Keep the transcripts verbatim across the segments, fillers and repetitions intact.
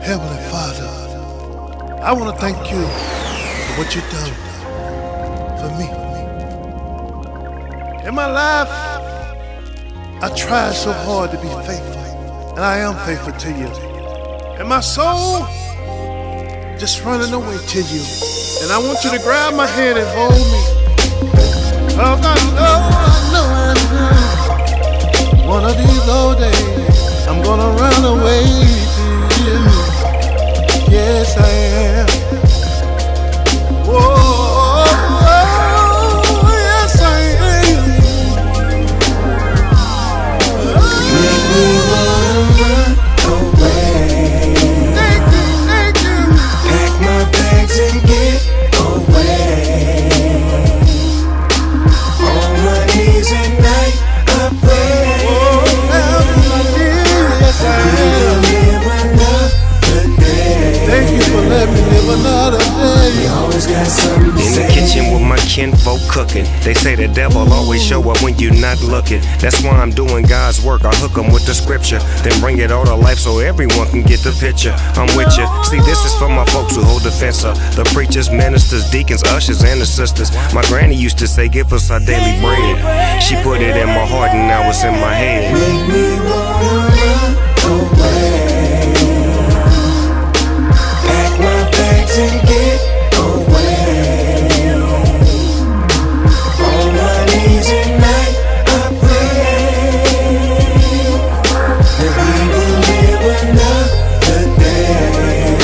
Heavenly Father, I want to thank you for what you've done for me. In my life, I tried so hard to be faithful, and I am faithful to you. And my soul just running away to you. And I want you to grab my hand and hold me. Oh, I know, I know, I know. One of these old days, I'm gonna run away to you. Yes, I am. Whoa, oh, yes, I am. Make me wanna run away. Thank you, thank you. Pack my bags and get away. On my knees at night, I pray. Oh, down on my knees, yes, I am. Live another day. Thank you for letting me live another day. You always got something to In say. the kitchen with my kinfolk cooking. They say the devil always show up when you're not looking. That's why I'm doing God's work. I hook 'em with the scripture, then bring it all to life so everyone can get the picture. I'm with you. See, this is for my folks who hold the fence up. The preachers, ministers, deacons, ushers, and the sisters. My granny used to say, give us our daily bread. She put it in my heart and now it's in my head. Make me wanna run away. Pack my bags and get away. On my knees at night, I pray that we will live another day.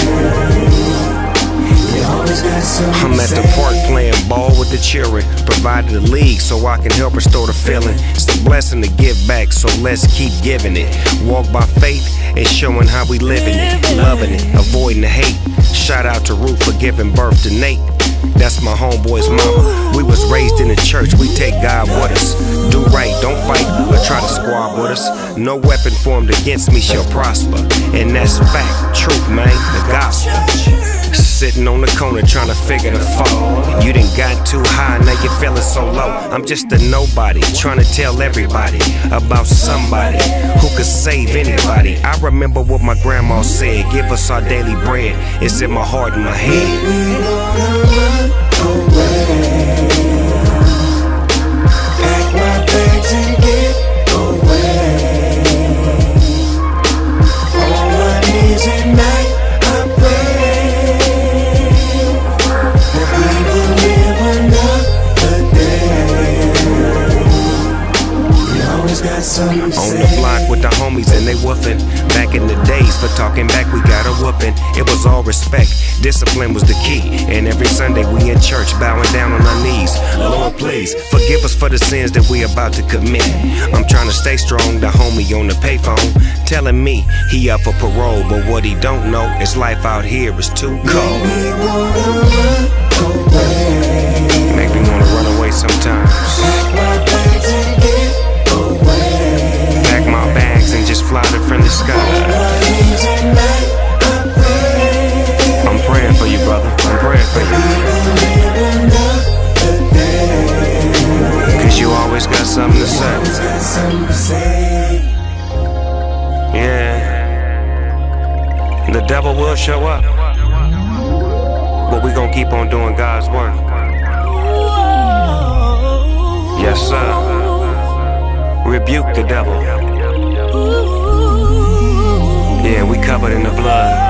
You always got something I'm to at the say. park playing ball with the children. Provided a league so I can help restore the feeling. It's a blessing to give back, so let's keep giving it. Walk by faith and showing how we living it. Loving it, avoiding the hate. Shout out to Ruth for giving birth to Nate. That's my homeboy's mama. We was raised in the church, we take God with us. Do right, don't fight, or try to squab with us. No weapon formed against me shall prosper. And that's fact, truth, man, the gospel. Sitting on the corner trying to figure the fall. You done got too high, now you're feeling so low. I'm just a nobody, trying to tell everybody about somebody who could save anybody. I remember what my grandma said, give us our daily bread. It's in my heart and my head. We wanna run away. Pack my bags and get away. On my knees at night, I pray that we will live another day. You always got something to On say. the block with the homies and they woofing. Back in the days for talking back we got a whooping. It was all respect, discipline was the key. And every Sunday we in church bowing down on our knees. Lord please, forgive us for the sins that we about to commit. I'm trying to stay strong, the homie on the payphone telling me he up for parole. But what he don't know is life out here is too cold. We wanna run away. Make me wanna run away sometimes. Pack my bags and get away. Pack my bags and just fly to friendly skies. I'm praying for you, brother. I'm praying for you. Cause you always got something to say. Yeah. The devil will show up. But we gon' keep on doing God's work. Yes, sir. Rebuke the devil. Yeah, we covered in the blood.